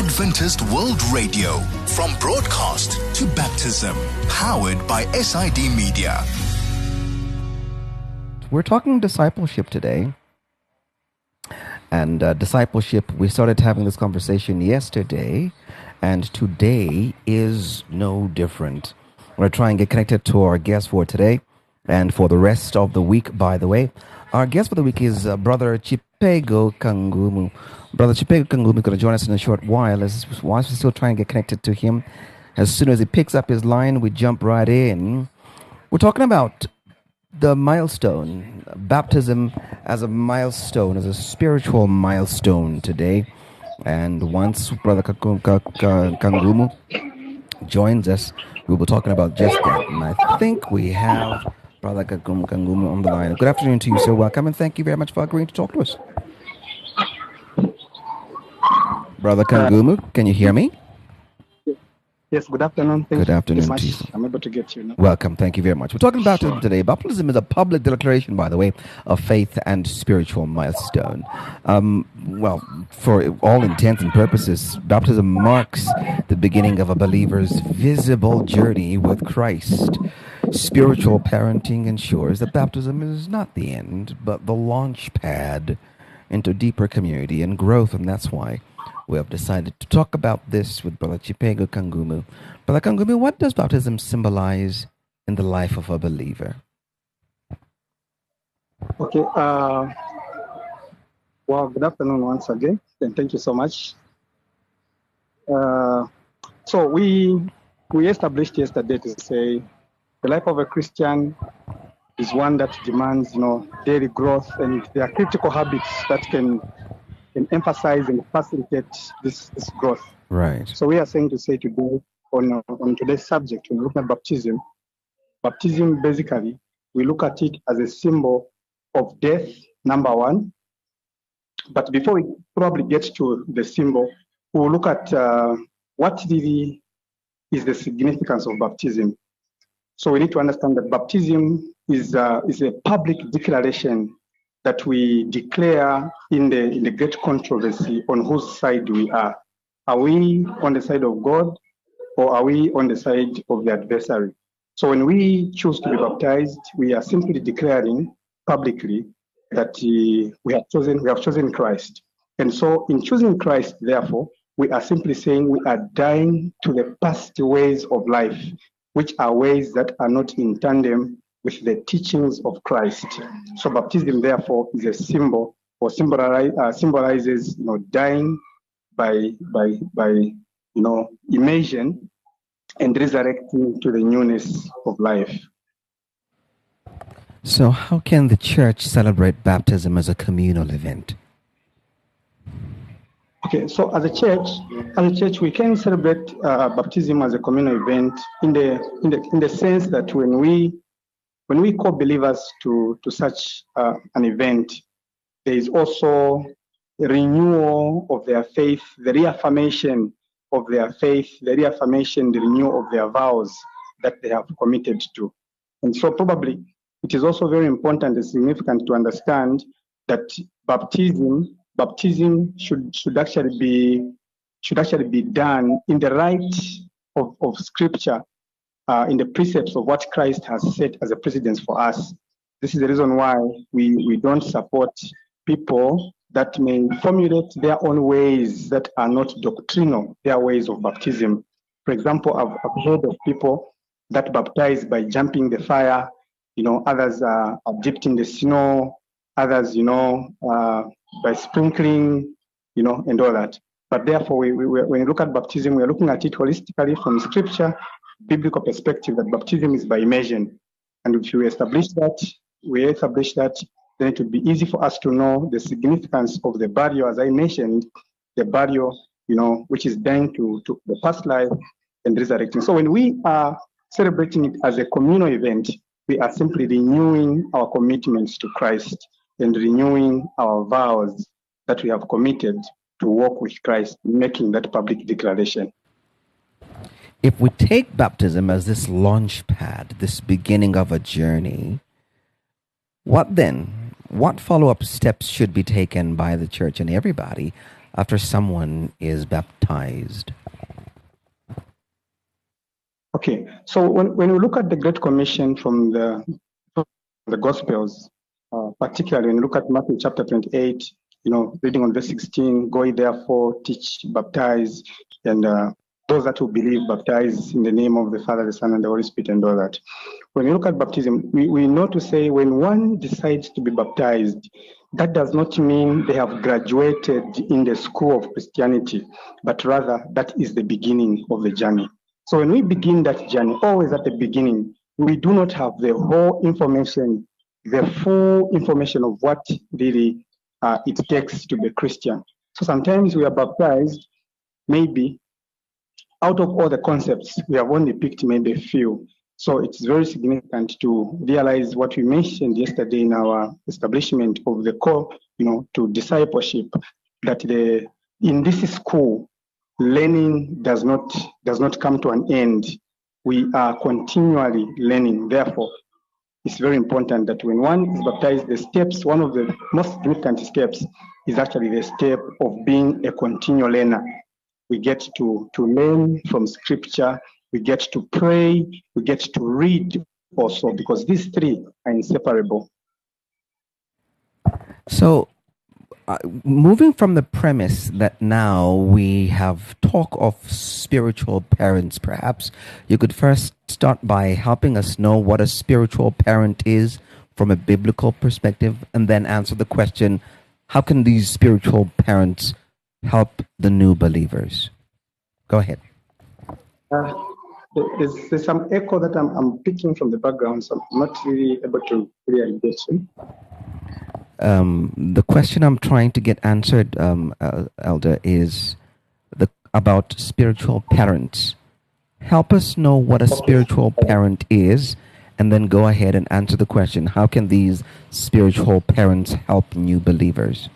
Adventist World Radio, from broadcast to baptism, powered by SID Media. We're talking discipleship today. And discipleship, we started having this conversation yesterday, and today is no different. We're going to try and get connected to our guest for today and for the rest of the week, by the way. Our guest for the week is Brother Chipego Kangumu. Brother Chipego Kangumu is going to join us in a short while. Whilst we're still trying to get connected to him, as soon as he picks up his line, we jump right in. We're talking about the milestone, baptism as a milestone, as a spiritual milestone today. And once Brother Kangumu joins us, we'll be talking about just that. And I think we have Brother Kangumu on the line. Good afternoon to you, sir. Welcome, and thank you very much for agreeing to talk to us. Brother Kangumu, can you hear me? Yes, good afternoon. Good afternoon to you. I'm able to get you now. Welcome. Thank you very much. We're talking about baptism today. Baptism is a public declaration, by the way, of faith and spiritual milestone. Well, for all intents and purposes, baptism marks the beginning of a believer's visible journey with Christ. Spiritual parenting ensures that baptism is not the end, but the launch pad into deeper community and growth, and that's why we have decided to talk about this with Brother Chipego Kangumu. Brother Kangumu, what does baptism symbolize in the life of a believer? Okay. Well, good afternoon once again, and thank you so much. So we established yesterday to say the life of a Christian is one that demands, daily growth, and there are critical habits that can emphasize and facilitate this growth. Right. So we are saying to say today on today's subject, when we look at baptism basically, we look at it as a symbol of death, number one. But before we probably get to the symbol, we'll look at what really is the significance of baptism. So we need to understand that baptism is a public declaration that we declare in the great controversy on whose side we are. Are we on the side of God, or are we on the side of the adversary? So when we choose to be baptized, we are simply declaring publicly that we have chosen Christ. And so in choosing Christ, therefore, we are simply saying we are dying to the past ways of life, which are ways that are not in tandem with the teachings of Christ. So baptism, therefore, is a symbol or symbolizes, dying by immersion and resurrecting to the newness of life. So how can the church celebrate baptism as a communal event? Okay, so as a church, we can celebrate baptism as a communal event in the sense that when we call believers to such an event, there is also a renewal of their faith, the reaffirmation of their faith, the renewal of their vows that they have committed to. And so probably it is also very important and significant to understand that baptism should actually be done in the light of Scripture, in the precepts of what Christ has set as a precedence for us. This is the reason why we don't support people that may formulate their own ways that are not doctrinal, their ways of baptism. For example, I've heard of people that baptize by jumping the fire, others are dipped in the snow, others, by sprinkling, and all that. But therefore, when we look at baptism, we are looking at it holistically from Scripture, biblical perspective, that baptism is by immersion. And if we establish that, then it would be easy for us to know the significance of the burial, as I mentioned, the burial, which is dying to the past life and resurrecting. So when we are celebrating it as a communal event, we are simply renewing our commitments to Christ and renewing our vows that we have committed to walk with Christ, making that public declaration. If we take baptism as this launch pad, this beginning of a journey, what then? What follow-up steps should be taken by the church and everybody after someone is baptized? Okay, so when we look at the Great Commission from the Gospels, particularly when you look at Matthew chapter 28, reading on verse 16, go ye therefore, teach, baptize, and those that will believe, baptize in the name of the Father, the Son, and the Holy Spirit, and all that. When you look at baptism, we know to say when one decides to be baptized, that does not mean they have graduated in the school of Christianity, but rather that is the beginning of the journey. So when we begin that journey, always at the beginning, we do not have the whole information, the full information of what really it takes to be Christian. So sometimes we are baptized, maybe out of all the concepts, we have only picked maybe a few. So it's very significant to realize what we mentioned yesterday in our establishment of the call, to discipleship, that in this school, learning does not come to an end. We are continually learning. Therefore, it's very important that when one is baptized, the steps, one of the most significant steps is actually the step of being a continual learner. We get to learn from scripture, we get to pray, we get to read also, because these three are inseparable. So, moving from the premise that now we have talk of spiritual parents, perhaps you could first start by helping us know what a spiritual parent is from a biblical perspective, and then answer the question, how can these spiritual parents help the new believers? Go ahead. There's some echo that I'm picking from the background, so I'm not really able to really get it. The question I'm trying to get answered, Elder, is about spiritual parents. Help us know what a spiritual parent is, and then go ahead and answer the question, how can these spiritual parents help new believers?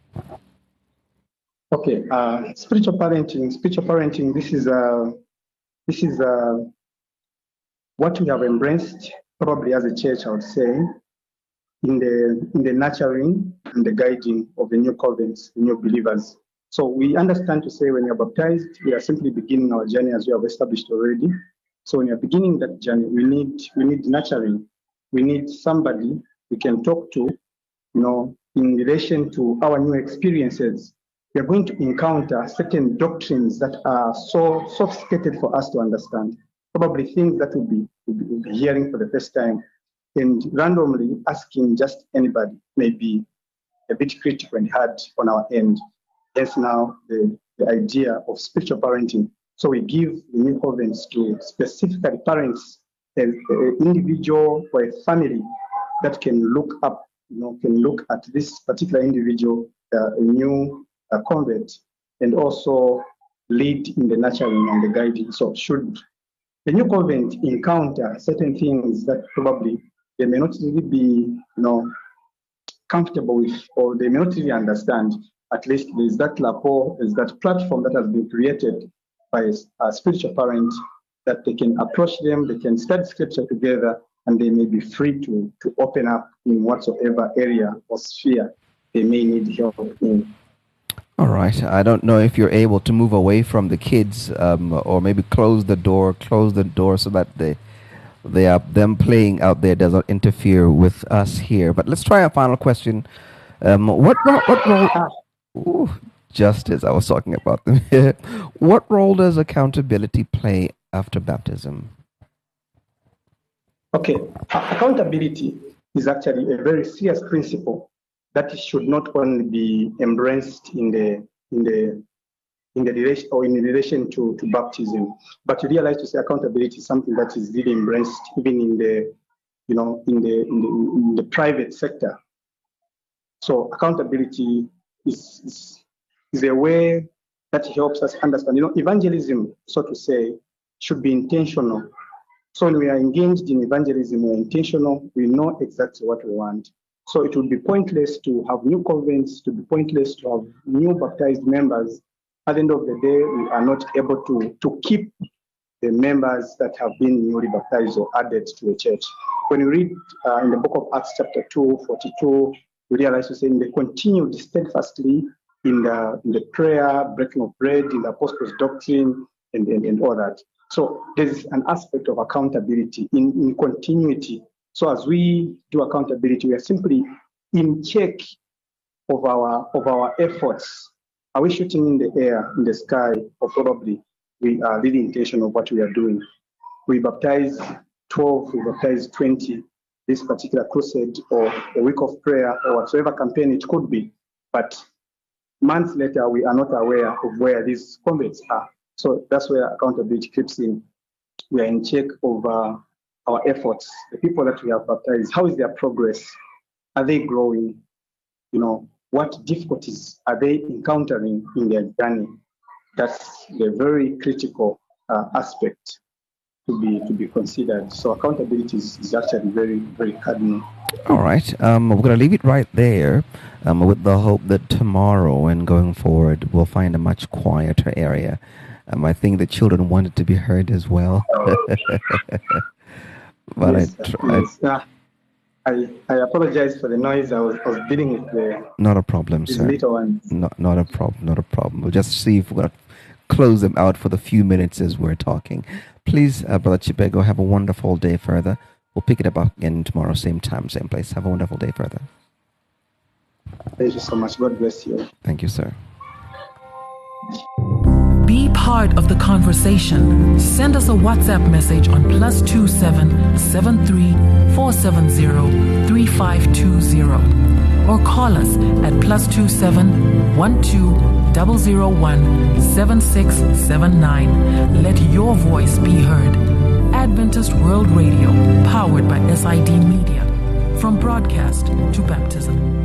Okay, spiritual parenting. This is what we have embraced, probably as a church, I would say, in the nurturing and the guiding of the new converts, the new believers. So we understand to say when you're baptized, we are simply beginning our journey as we have established already. So when you're beginning that journey, we need nurturing. We need somebody we can talk to, in relation to our new experiences. We are going to encounter certain doctrines that are so sophisticated for us to understand. Probably things that we'll be hearing for the first time. And randomly asking just anybody may be a bit critical and hard on our end. Hence now the idea of spiritual parenting. So we give the new converts to specifically parents, an individual or a family that can look up, can look at this particular individual, a new convert, and also lead in the nurturing and the guiding. So should the new convert encounter certain things that probably they may not really be, comfortable with, or they may not really understand, at least there's that rapport, there's that platform that has been created by a spiritual parent that they can approach them, they can study scripture together, and they may be free to open up in whatsoever area or sphere they may need help in. All right. I don't know if you're able to move away from the kids, or maybe close the door so that them playing out there doesn't interfere with us here. But let's try a final question. What role? Just as I was talking about them here, what role does accountability play after baptism? Okay, accountability is actually a very serious principle that should not only be embraced in relation to baptism, but you realize to say accountability is something that is really embraced even in the private sector. So accountability is a way that helps us understand. Evangelism, so to say, should be intentional. So when we are engaged in evangelism, we're intentional. We know exactly what we want. So it would be pointless to have new converts, to be pointless to have new baptized members. At the end of the day, we are not able to keep the members that have been newly baptized or added to the church. When we read in the book of Acts chapter 2, 42, we realize to say they continued steadfastly in the prayer, breaking of bread, in the apostles' doctrine, and all that. So there's an aspect of accountability in continuity. So as we do accountability, we are simply in check of our efforts. Are we shooting in the air, in the sky, or probably we are really intention of what we are doing? We baptize 12, we baptize 20, this particular crusade or a week of prayer or whatsoever campaign it could be. But months later, we are not aware of where these converts are. So that's where accountability creeps in. We are in check of our efforts. The people that we have baptized, how is their progress? Are they growing? What difficulties are they encountering in their journey? That's the very critical aspect to be considered. So accountability is actually very, very cardinal. All right. We're going to leave it right there with the hope that tomorrow and going forward we'll find a much quieter area. I think the children wanted to be heard as well. But yes, I apologize for the noise. I was dealing with the... Not a problem, sir. Little ones. Not a problem. We'll just see if we're going to close them out for the few minutes as we're talking. Please, Brother Chibego, have a wonderful day further. We'll pick it up again tomorrow, same time, same place. Have a wonderful day further. Thank you so much. God bless you. Thank you, sir. Be part of the conversation. Send us a WhatsApp message on +27 73 470 3520 or call us at +27 12 001 7679. Let your voice be heard. Adventist World Radio, powered by SID Media. From broadcast to baptism.